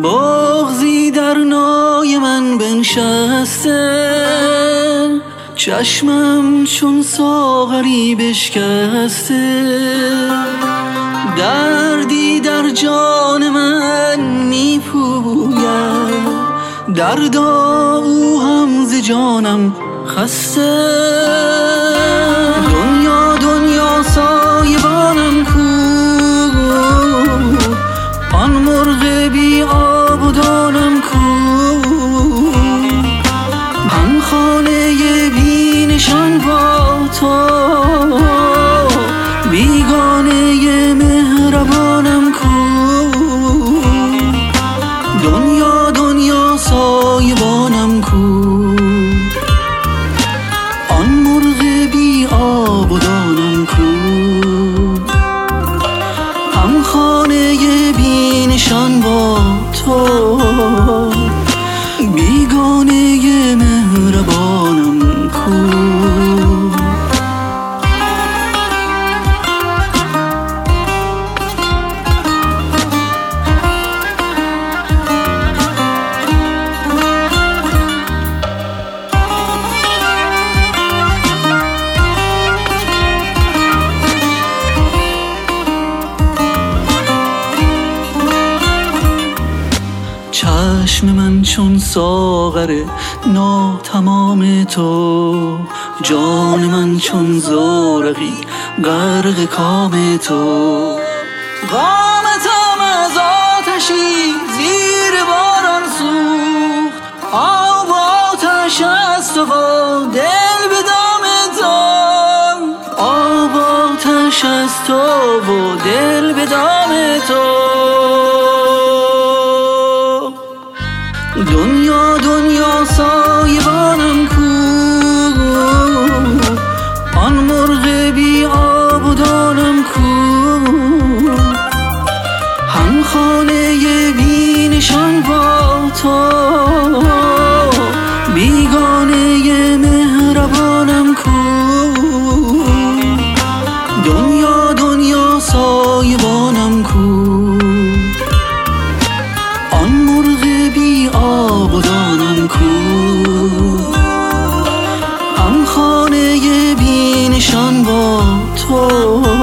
بغضی در نای من بنشسته، چشمم چون ساغری بشکسته. دردی در جان من میپوید، دردا او هم ز جانم خسته. دنیا دنیا سایبانم کو، آن مرغ بی آب و دانم کو. من خانه بی نشان با تو، بیگانه مهربانم کو. دنیا دنیا سایبانم کو، آن مرغ بی آب و دانم کو. هم خانه بی نشان با تو، بیگانه مهربانم کو. چشم من چون ساغر ناتمام تو، جان من چون زورقی غرق کام تو. قامتم از آتشی زیر باران سوخت، آب و آتش است و دل به دام تو. آب و آتش است و دل به دام تو. دنیا دنیا سایبانم کو، آن مرغ بی آب و دانم کو. هم خانه بی نشان با تو، بیگانه مهربانم کو. دنیا دنیا سایبانم کو، آن مرغ بی آب و دانم کو. هم خانه بی نشان با تو،